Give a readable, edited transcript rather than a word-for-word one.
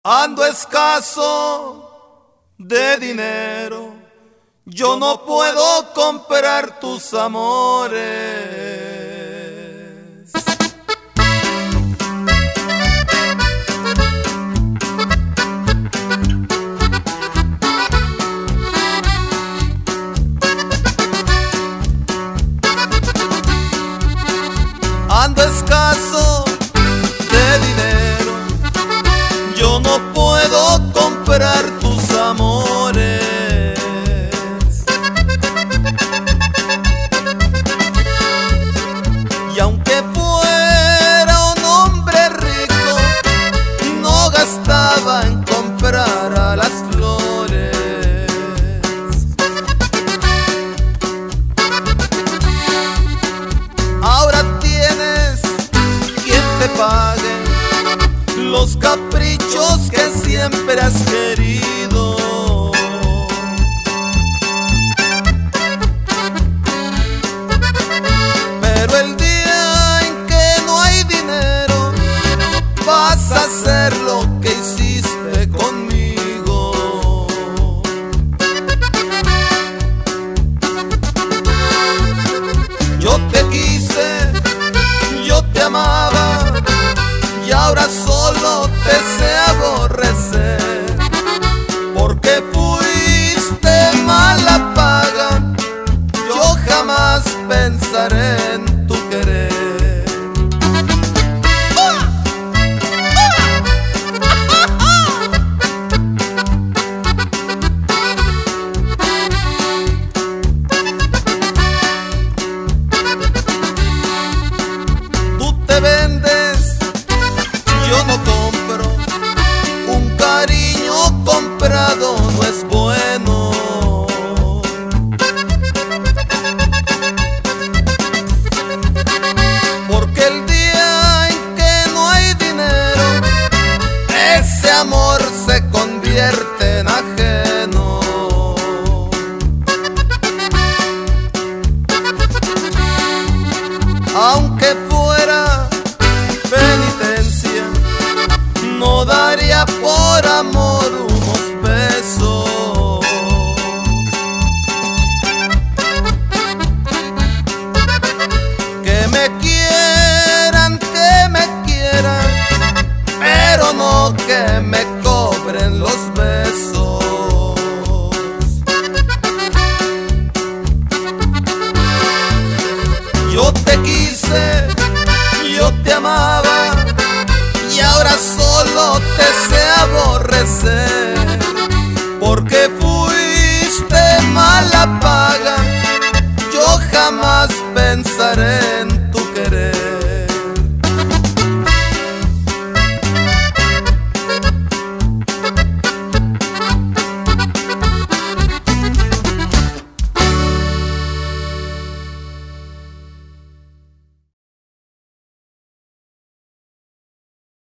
Ando escaso de dinero, yo no puedo comprar tus amores. Ando escaso de dinero, yo no puedo comprar tus amores. Y aunque fuera un hombre rico, no gastaba en comprar a las flores. Ahora tienes quien te pague los caprichos que siempre has querido. Pero el día en que no hay dinero, vas a hacer lo que hiciste conmigo. Yo te quise, yo te amaba, y ahora solo te sé aborrecer, porque fuiste mala paga. Yo jamás pensaré en tu querer. Tú te vendes, yo no compro, un cariño comprado no es bueno. Porque el día en que no hay dinero, ese amor se convierte en ajeno. Aunque fuera penitencia, no daría por amor unos besos. Que me quieran, pero no que me cobren los besos. Yo te quise, yo te amaba, y ahora solo te sé aborrecer, porque fuiste mala paga. Yo jamás pensaré en